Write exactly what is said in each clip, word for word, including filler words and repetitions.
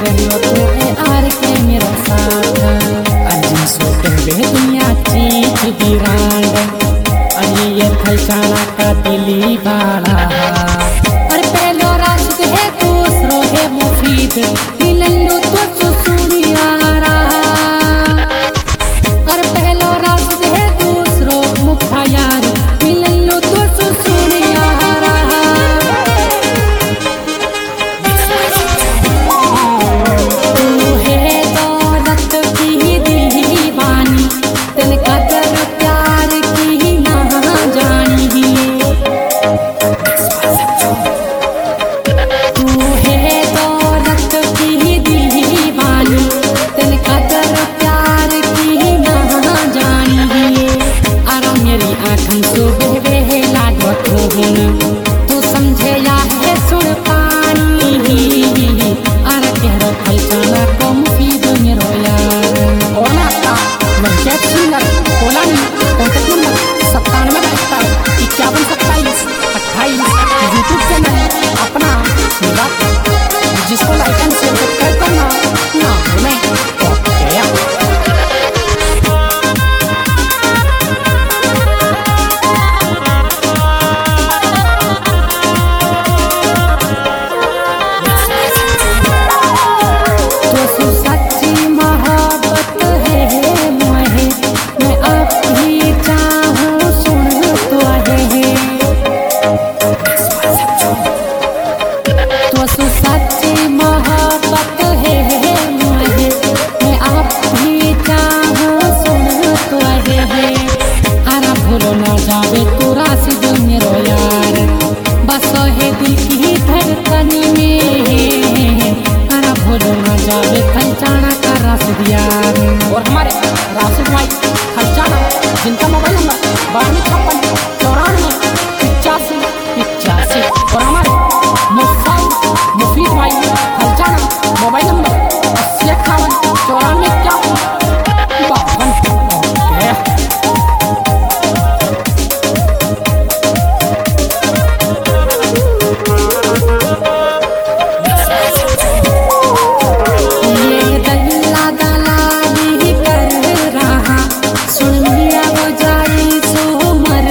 रहियो तू A R के मेरा साथ अर्जुन सो कहबे दुनिया चीज बिरांड अरे ये फलचाना का दिली बाड़ा अरे पहलो रास्ते है दूसरो है मुफीद दिलंदो तो सुसुड़ियारा अरे पहलो रास्ते है दूसरो मुफ्ता यार दिलंदो तो सुसुड़ियारा तू है दौलत की दीवानी तेन कदर प्यार की ना जानी तू है दौलत की दीवानी तेन कदर प्यार की ना जानी आरा मेरी आँखन सुबह बेला ढोठोन तू समझे या है सुन पानी आरा कहरो फलचाना को मुफीद मेरो यार और ना का वंचित सिंगर कोलानी कॉन्टेक्ट नंबर सत्तानवे बहत्तर इक्यावन सत्ताईस अट्ठाईस यूट्यूब चैनल अपना जिसको लाइक एंड सब्सक्राइब करना ना भूलें ओके तो सच्ची मोहब्बत है मोहे मैं अब भी चाहूँ सुन तो है तो सच्ची मोहब्बत है मोहे मैं अब भी चाहूँ सुन तो है आरा भूलो ना जावे तू राशिद मेरो यार बस है दिल की धड़कन में आरा भूलो ना जावे फलचाना का राशिद यार और हमारे राशिद भाई फलचाना जिनका मोबाइल नंबर बानवे छप्पन चौरानवे पिचासी पिचासी और हमारे मुफ्ता मुफीद भाई फलचाना मोबाइल नंबर अस्सी अट्ठावन चौरानवे इक्यावन बावन ओके ये दल्ला दलाली कर रहा सुन लिया वो जाई सो मर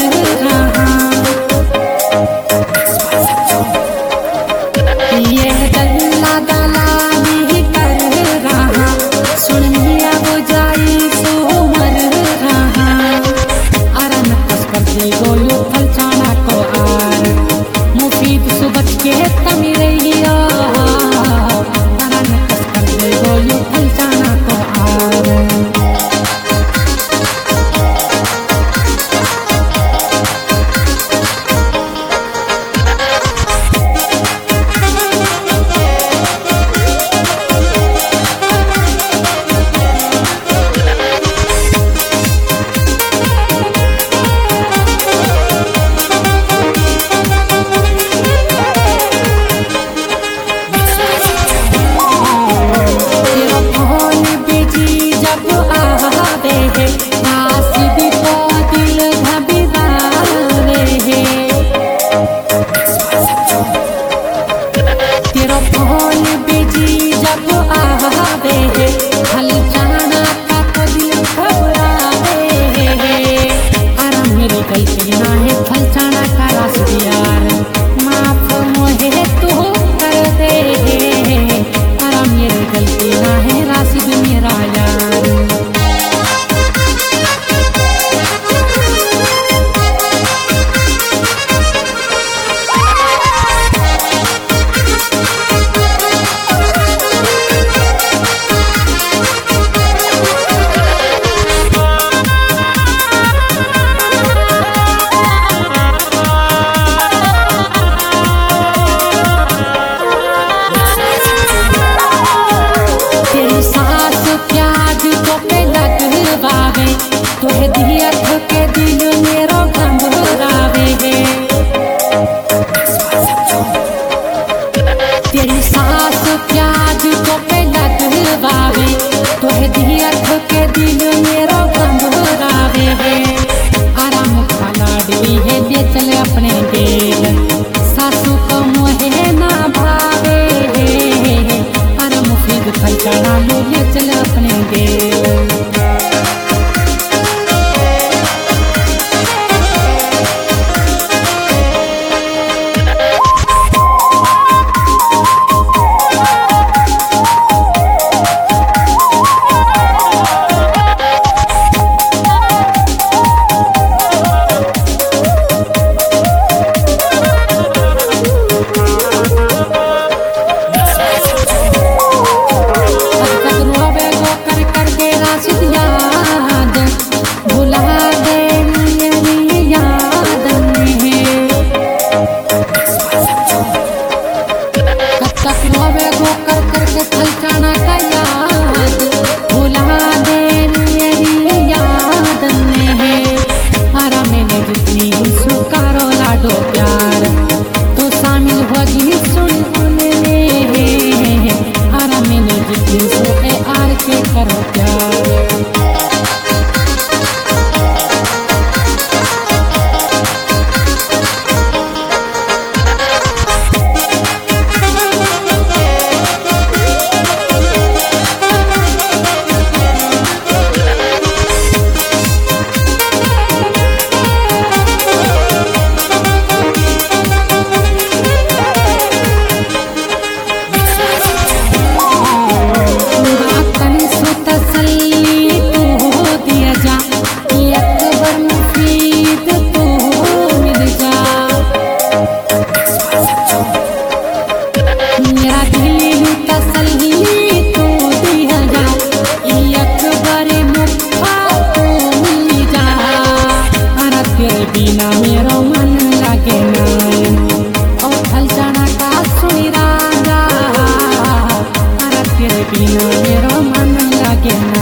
बिना मेरा मन लगे ना।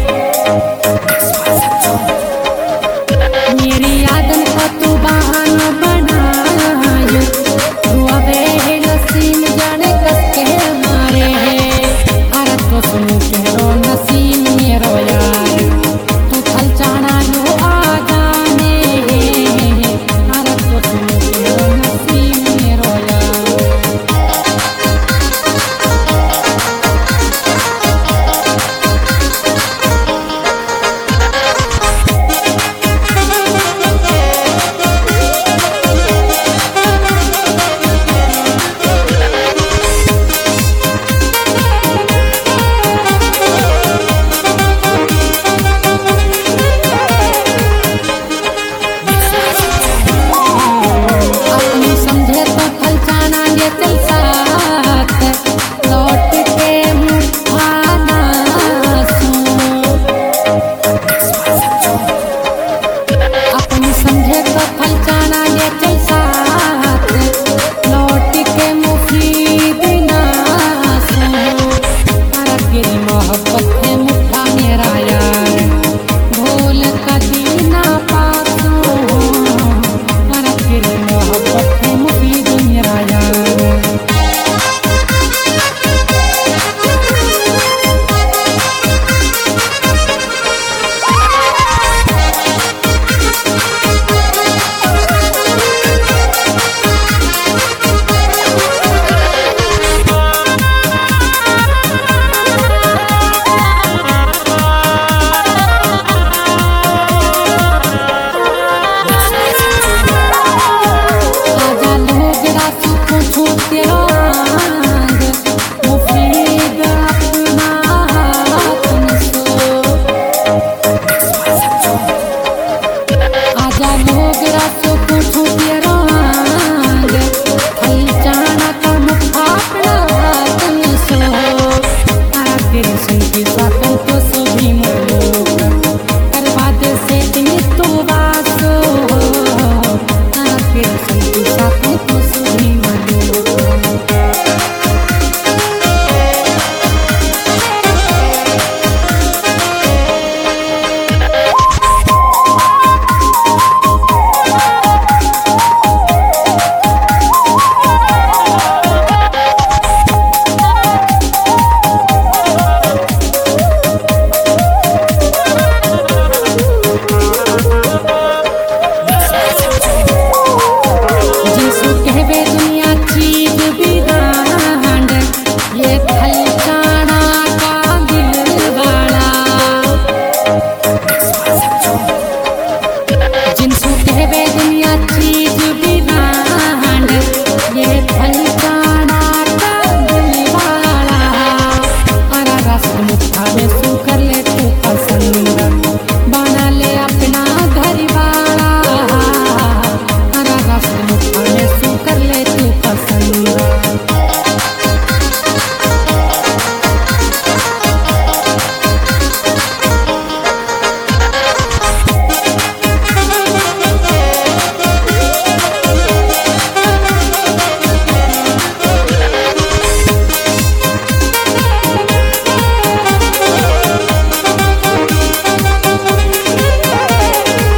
मेरी यादन को तू बहाना